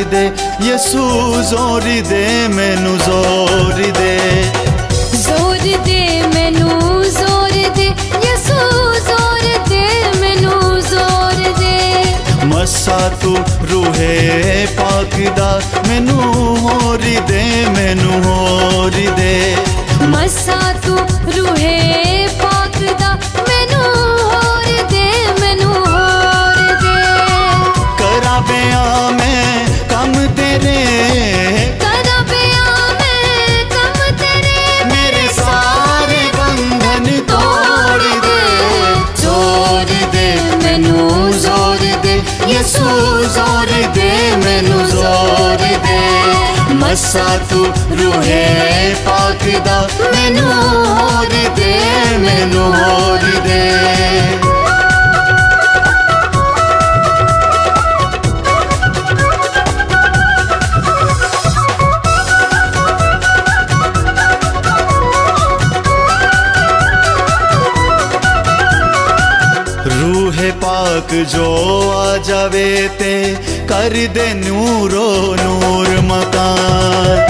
दे यसू जोर दे मैनू जोर दे मैनू जोर दे यसू जोर दे मैनू जोर दे मसा तू रूहे पाक दा मैनू होर दे मैनू होर दे मसा तू रूहे पाक दा मैनू होर दे मैनू होर दे करा बेआ मैं कम तेरे करा बेआ मैं कम तेरे मेरे सारे बंधन तोड़ दे जोर दे मैनू जोर दे यसू जोर दे मैनू जोर दे मसा तू रूहे पाक दा मैनू होर दे मैनू होर दे रूहे पाक जो आ जावे ते कर दे नूरो नूर मकान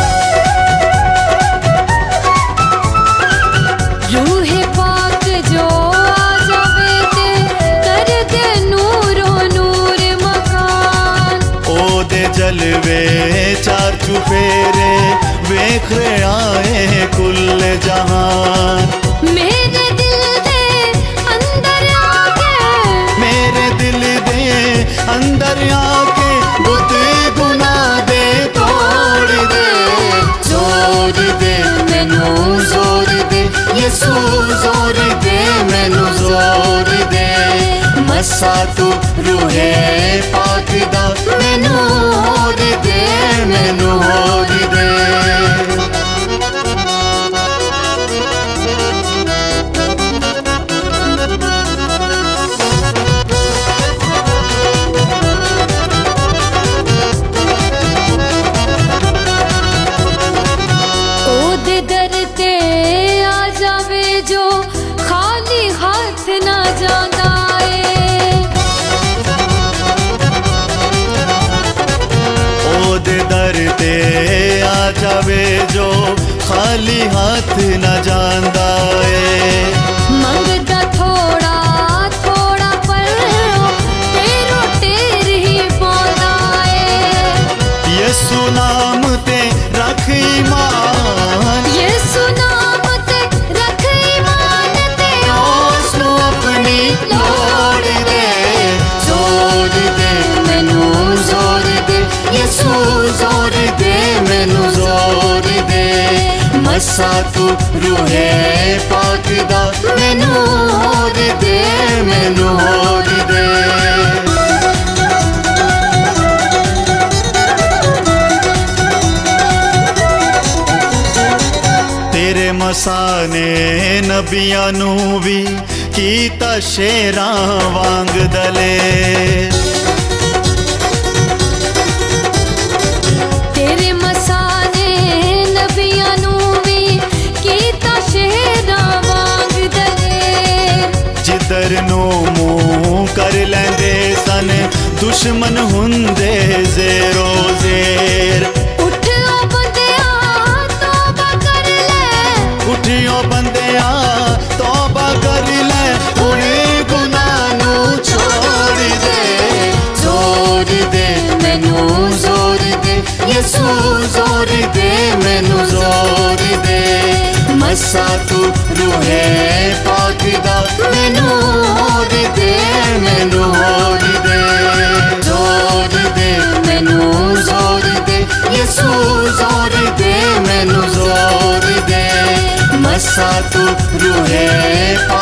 रूहे पाक जो आ जावे ते कर दे नूरो नूर मकान ओ दे जलवे चार चुफेरे वेख आए कुल जहान मेरे दिल दे अंदर आके मेरे दिल दे अंदर आके बुत गुना दे तोड़ दे जोर दे मैनू जोर दे यसू जोर दे मैनू जोर दे मसा तू रूहे पाक दा मैनू होर दे मैनू होर दे ओदे दर ते आ जावे जो खाली हाथ ना जांदा ए ओदे दर ते आ जावे जो खाली हाथ न जांदा ए मंगदा थोड़ा थोड़ा पर तेरो टेर ही पांदा ए यसू नाम ते रख ईमान यसू नाम ते रख ईमान ते उसनू अपनी लोड़ दे जोर दे मैनू जोर दे यसू जोर दे मैनू जोर दे मसा तू रूहे पाक दा मैनू होर दे मैनू होर दे तेरे मसा ने नबियां नू भी कीता शेरां वांग दले तेरे मसा ने नबियां नू भी कीता शेरां वांग दलेर जिधर नू मुंह कर लैंदे सन दुश्मन हुंदे जेरो जेर उठियो बंदिया तौबा कर ले उठियो बंदिया तौबा कर ले हुण गुनाह नू छोड़ दे जोर दे मैनू जोर दे यसू जोर दे मैनू जोर दे मसा तू रूहे पाक दा मैनू होर दे मैनू होर दे जोर दे मैनू जोर दे यसू जोर दे मैनू जोर दे मसा तू रूहे